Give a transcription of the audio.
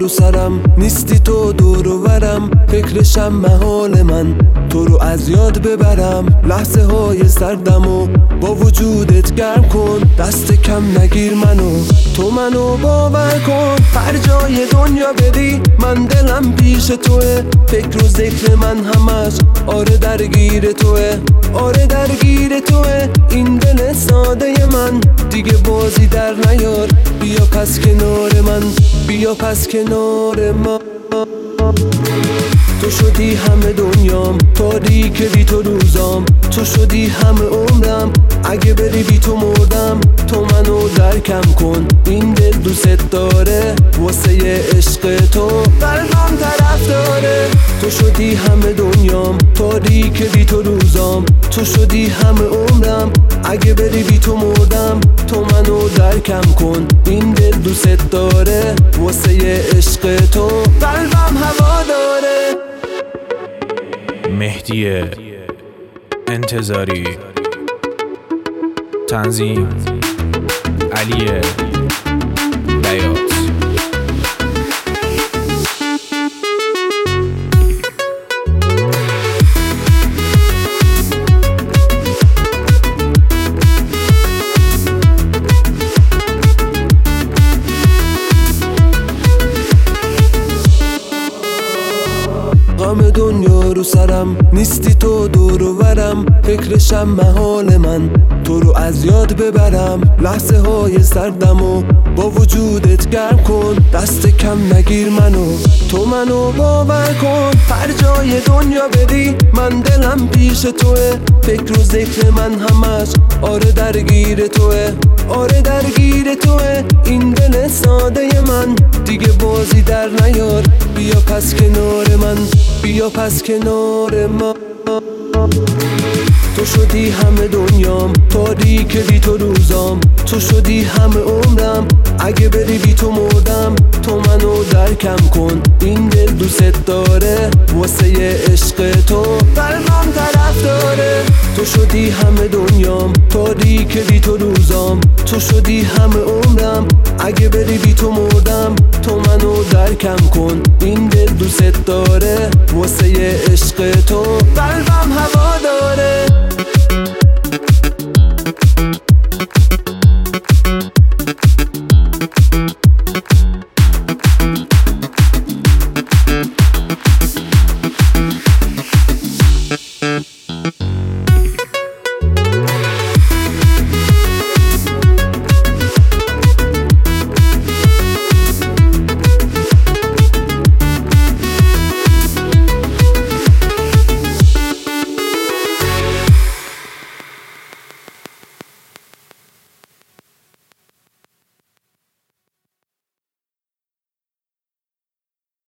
رو سرم، نیستی تو دور و برم، فکرشم محال من تو رو از یاد ببرم. لحظه های سردم و با وجودت گرم کن، دست کم نگیر منو باور کن. هر جای دنیا بری من دلم پیش توه، فکر و ذکر من همش آره درگیر توه، آره درگیر توه. این دل ساده من دیگه بازی در نیار، بیا پس کنار من، بیا پس کنار من. تو شدی همه دنیام، تاریک بی تو روزام، تو شدی همه عمرم، اگه بری بی تو مردم. تو منو درکم کن، این دل دوست داره، واسه عشق تو قلبم طرف داره. تو شدی همه دنیام، تاریک بی تو روزام، تو شدی همه عمرم، اگه بری بی تو مردم. تو منو درکم کن، این دل دوست داره، واسه عشق تو قلبم هوا داره. مهدی انتظاری، تنظیم علی بیات. غم دنیا رو سرم، نیستی تو دور و برم، فکرشم محال من تو رو از یاد ببرم. لحظه های سردم و با وجودت گرم کن، دست کم نگیر تو منو باور کن. هر جای دنیا بری من دلم پیش توه، فکر و ذکر من همش آره درگیر توه، آره درگیر توه. این دل ساده من دیگه بازی در نیار، بیا پس کنار من، بیا پس کنار من. تو شدی همه دنیام، تاریک بی تو روزام، تو شدی همه عمرم، اگه بری بی تو مردم. تو منو درکم کن، این دل دوست داره، واسه عشق تو قلبم طرف داره. تو شدی همه دنیام، تاریک بی تو روزام، تو شدی همه عمرم، اگه بری بی تو مردم. تو منو درکم کن، این دل دوست داره، واسه عشق تو قلبم هوا داره.